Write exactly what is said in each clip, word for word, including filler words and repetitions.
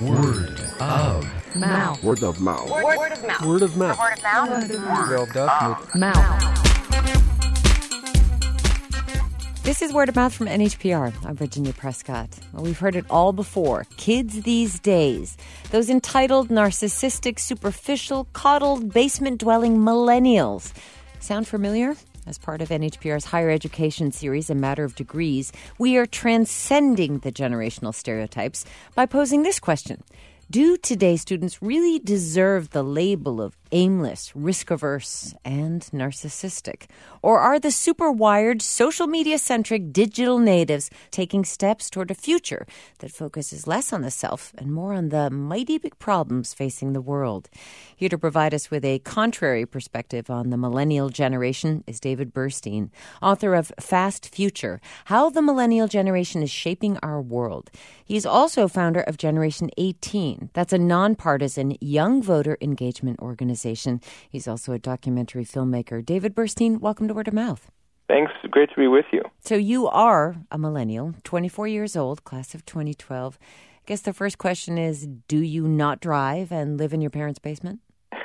Word of mouth. Word of mouth. Word, word of mouth. Word of mouth. Word of mouth. Word of Word mouth. of Mouth. This is Word of Mouth from N H P R. I'm Virginia Prescott. Well, we've heard it all before. Kids these days. Those entitled, narcissistic, superficial, coddled, basement-dwelling millennials. Sound familiar? As part of N H P R's higher education series, A Matter of Degrees, we are transcending the generational stereotypes by posing this question. Do today's students really deserve the label of aimless, risk-averse, and narcissistic? Or are the super-wired, social media-centric digital natives taking steps toward a future that focuses less on the self and more on the mighty big problems facing the world? Here to provide us with a contrary perspective on the millennial generation is David Burstein, author of Fast Future, How the Millennial Generation is Shaping Our World. He's also founder of Generation eighteen. That's a nonpartisan young voter engagement organization. He's also a documentary filmmaker. David Burstein, welcome to Word of Mouth. Thanks. Great to be with you. So you are a millennial, twenty-four years old, class of twenty twelve. I guess the first question is, do you not drive and live in your parents' basement?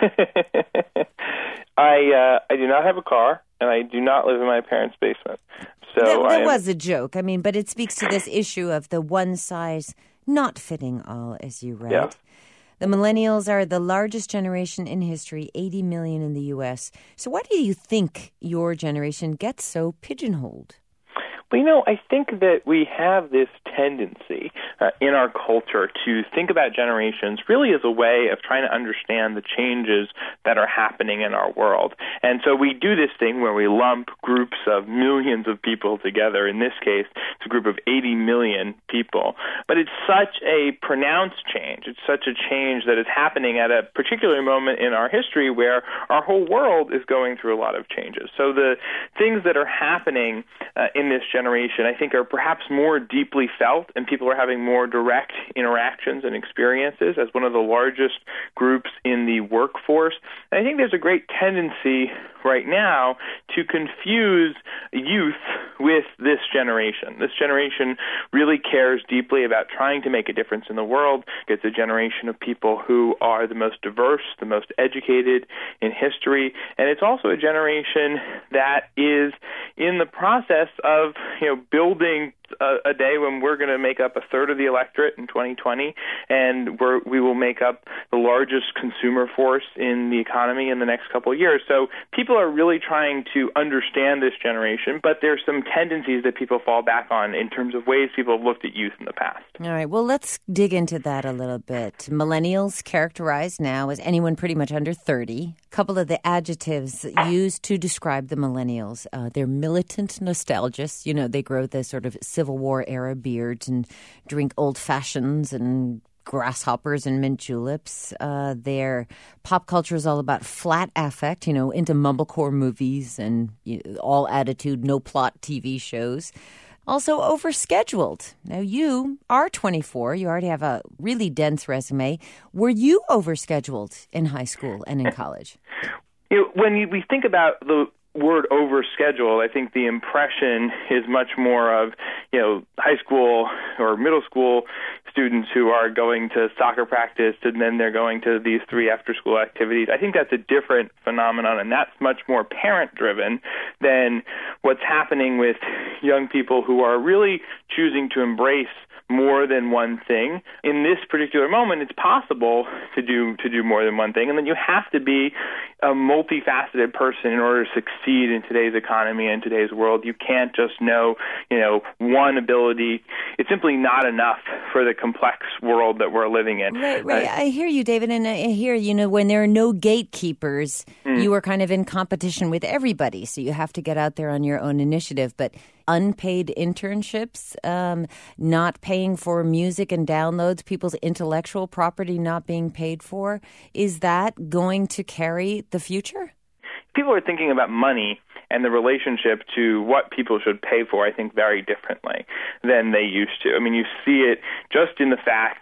I uh, I do not have a car, and I do not live in my parents' basement. So that that am... was a joke. I mean, but it speaks to this issue of the one size not fitting all, as you write. Yeah. The millennials are the largest generation in history, eighty million in the U S. So why do you think your generation gets so pigeonholed? Well, you know, I think that we have this tendency uh, in our culture to think about generations really as a way of trying to understand the changes that are happening in our world. And so we do this thing where we lump groups of millions of people together. In this case, it's a group of eighty million people. But it's such a pronounced change. It's such a change that is happening at a particular moment in our history where our whole world is going through a lot of changes. So the things that are happening uh, in this generation, I think, are perhaps more deeply felt, and people are having more direct interactions and experiences as one of the largest groups in the workforce. And I think there's a great tendency right now to confuse youth with this generation. This generation really cares deeply about trying to make a difference in the world. It's a generation of people who are the most diverse, the most educated in history, and it's also a generation that is in the process of you know, building a, a day when we're going to make up a third of the electorate in twenty twenty, and we're, we will make up the largest consumer force in the economy in the next couple of years. So people are really trying to understand this generation, but there's some tendencies that people fall back on in terms of ways people have looked at youth in the past. All right, well, let's dig into that a little bit. Millennials characterized now as anyone pretty much under thirty. A couple of the adjectives used to describe the millennials. Uh, they're militant nostalgists. You know, they grow the sort of Civil War era beards and drink old fashions and grasshoppers and mint juleps. Uh, their pop culture is all about flat affect, you know, into mumblecore movies and you know, all attitude, no plot T V shows. Also overscheduled. Now, you are twenty-four. You already have a really dense resume. Were you overscheduled in high school and in college? You know, when you, we think about the word overschedule, I think the impression is much more of, you know, high school or middle school students who are going to soccer practice and then they're going to these three after-school activities. I think that's a different phenomenon, and that's much more parent-driven than what's happening with young people who are really choosing to embrace more than one thing. In this particular moment, it's possible to do to do more than one thing, and then you have to be a multifaceted person in order to succeed in today's economy and today's world. You can't just know, you know, one ability. It's simply not enough for the complex world that we're living in. Right, right. Uh, I hear you, David, and I hear, you know, when there are no gatekeepers, mm. you are kind of in competition with everybody, so you have to get out there on your own initiative. But unpaid internships, um, not paying for music and downloads, people's intellectual property not being paid for, is that going to carry the future? People are thinking about money and the relationship to what people should pay for, I think, very differently than they used to. I mean, you see it just in the fact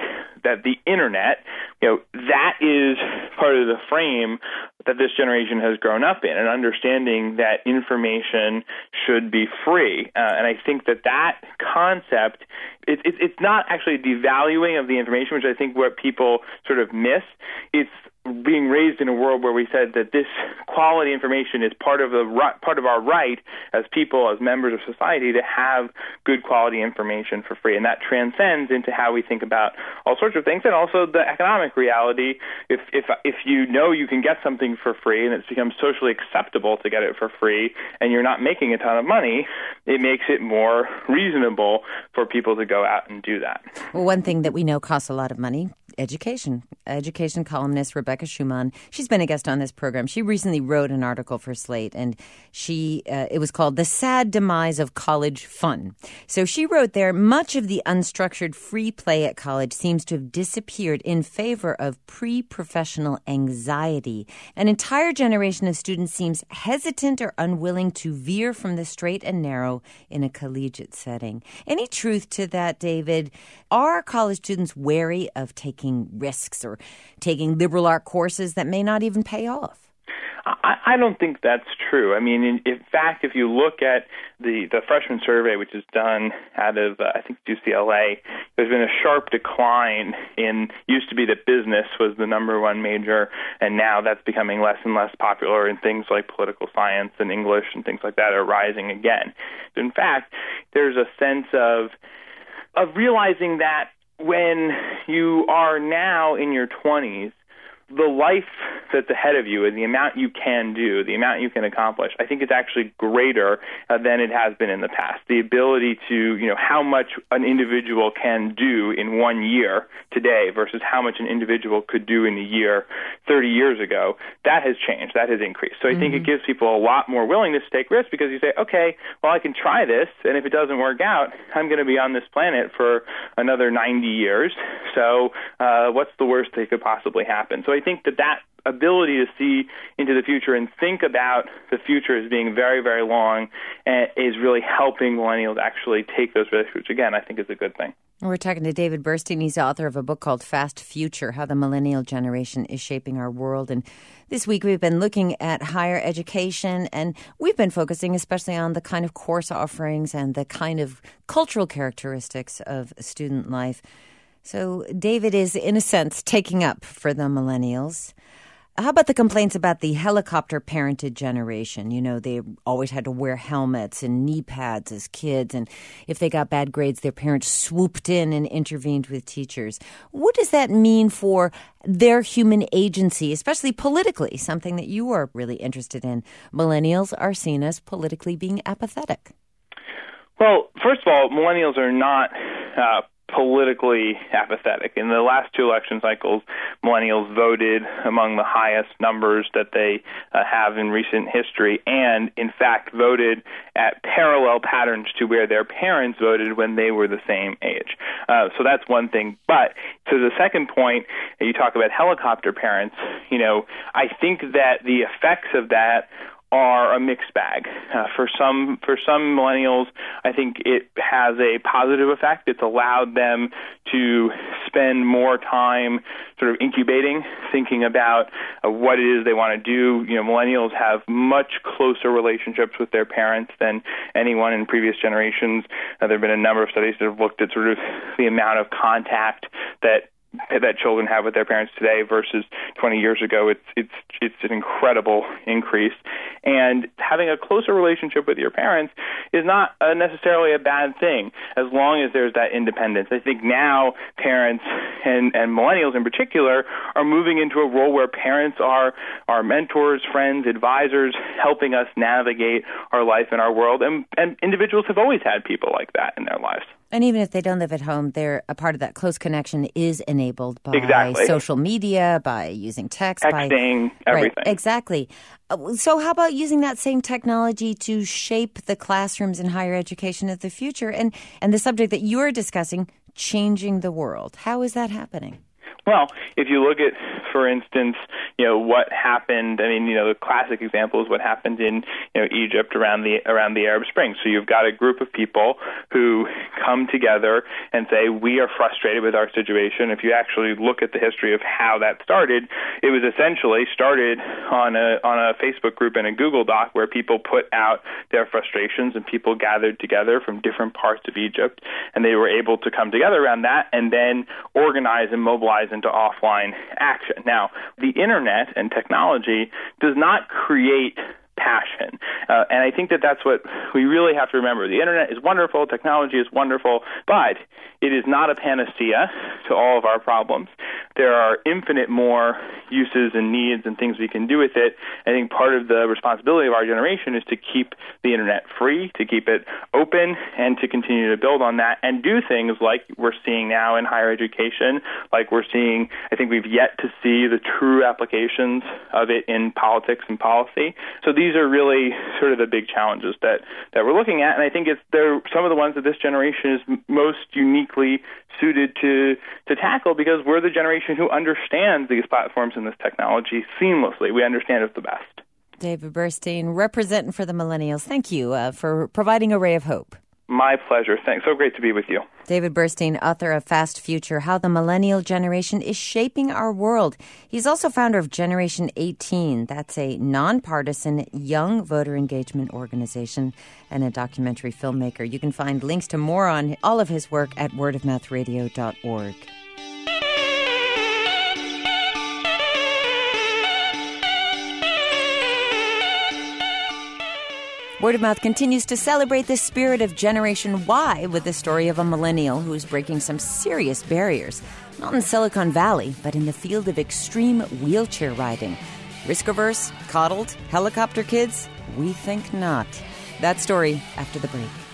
that the internet, you know, that is part of the frame that this generation has grown up in, and understanding that information should be free. Uh, and I think that that concept, it, it, it's not actually a devaluing of the information, which I think what people sort of miss. It's being raised in a world where we said that this quality information is part of the part of our right as people, as members of society, to have good quality information for free, and that transcends into how we think about all sorts of things, and also the economic reality. If if if you know you can get something for free, and it's become socially acceptable to get it for free, and you're not making a ton of money, it makes it more reasonable for people to go out and do that. Well, one thing that we know costs a lot of money: education. Education columnist Rebecca Schumann. She's been a guest on this program. She recently wrote an article for Slate, and she uh, it was called "The Sad Demise of College Fun." So she wrote there, much of the unstructured free play at college seems to have disappeared in favor of pre-professional anxiety. An entire generation of students seems hesitant or unwilling to veer from the straight and narrow in a collegiate setting. Any truth to that, David? Are college students wary of taking risks or taking liberal art courses that may not even pay off? I, I don't think that's true. I mean, in, in fact, if you look at the, the freshman survey, which is done out of, uh, I think, U C L A, there's been a sharp decline in, used to be that business was the number one major, and now that's becoming less and less popular, and things like political science and English and things like that are rising again. In fact, there's a sense of of realizing that when you are now in your twenties, the life that's ahead of you and the amount you can do, the amount you can accomplish, I think it's actually greater uh, than it has been in the past. The ability to, you know, how much an individual can do in one year today versus how much an individual could do in a year thirty years ago, that has changed. That has increased. So I mm-hmm. think it gives people a lot more willingness to take risks, because you say, okay, well, I can try this, and if it doesn't work out, I'm going to be on this planet for another ninety years. So uh, what's the worst that could possibly happen? So I think that that ability to see into the future and think about the future as being very, very long uh, is really helping millennials actually take those risks, which, again, I think is a good thing. We're talking to David Burstein. He's the author of a book called Fast Future, How the Millennial Generation is Shaping Our World. And this week we've been looking at higher education, and we've been focusing especially on the kind of course offerings and the kind of cultural characteristics of student life. So David is, in a sense, taking up for the millennials. How about the complaints about the helicopter-parented generation? You know, they always had to wear helmets and knee pads as kids, and if they got bad grades, their parents swooped in and intervened with teachers. What does that mean for their human agency, especially politically, something that you are really interested in? Millennials are seen as politically being apathetic. Well, first of all, millennials are not uh, politically apathetic. In the last two election cycles, millennials voted among the highest numbers that they uh, have in recent history, and in fact voted at parallel patterns to where their parents voted when they were the same age. Uh, so that's one thing. But to the second point, you talk about helicopter parents, you know, I think that the effects of that are a mixed bag. Uh, for some for some millennials, I think it has a positive effect. It's allowed them to spend more time sort of incubating, thinking about uh, what it is they want to do. You know, millennials have much closer relationships with their parents than anyone in previous generations. Uh, there have been a number of studies that have looked at sort of the amount of contact that that children have with their parents today versus twenty years ago. It's it's it's an incredible increase. And having a closer relationship with your parents is not uh, necessarily a bad thing, as long as there's that independence. I think now parents and, and millennials in particular are moving into a role where parents are our mentors, friends, advisors, helping us navigate our life and our world. And, and individuals have always had people like that in their lives. And even if they don't live at home, they're a part of that close connection is enabled by exactly. social media, by using text, texting, by, everything. Right, exactly. So how about using that same technology to shape the classrooms in higher education of the future? And, and the subject that you're discussing, changing the world. How is that happening? Well, if you look at, for instance, you know, what happened, I mean, you know, the classic example is what happened in, you know, Egypt around the around the Arab Spring. So you've got a group of people who come together and say, we are frustrated with our situation. If you actually look at the history of how that started, it was essentially started on a on a Facebook group and a Google Doc where people put out their frustrations and people gathered together from different parts of Egypt, and they were able to come together around that and then organize and mobilize into offline action. Now, the internet and technology does not create passion. Uh, and I think that that's what we really have to remember. The internet is wonderful, technology is wonderful, but it is not a panacea to all of our problems. There are infinite more uses and needs and things we can do with it. I think part of the responsibility of our generation is to keep the internet free, to keep it open, and to continue to build on that and do things like we're seeing now in higher education, like we're seeing, I think we've yet to see the true applications of it in politics and policy. So these are really sort of the big challenges that, that we're looking at, and I think it's they're some of the ones that this generation is m- most uniquely suited to to tackle because we're the generation who understands these platforms and this technology seamlessly. We understand it the best. David Burstein, representing for the millennials. Thank you uh, for providing a ray of hope. My pleasure. Thanks. So great to be with you. David Burstein, author of Fast Future, How the Millennial Generation is Shaping Our World. He's also founder of Generation eighteen. That's a nonpartisan young voter engagement organization and a documentary filmmaker. You can find links to more on all of his work at word of mouth radio dot org. Word of Mouth continues to celebrate the spirit of Generation Y with the story of a millennial who's breaking some serious barriers, not in Silicon Valley, but in the field of extreme wheelchair riding. Risk-averse, coddled, helicopter kids? We think not. That story after the break.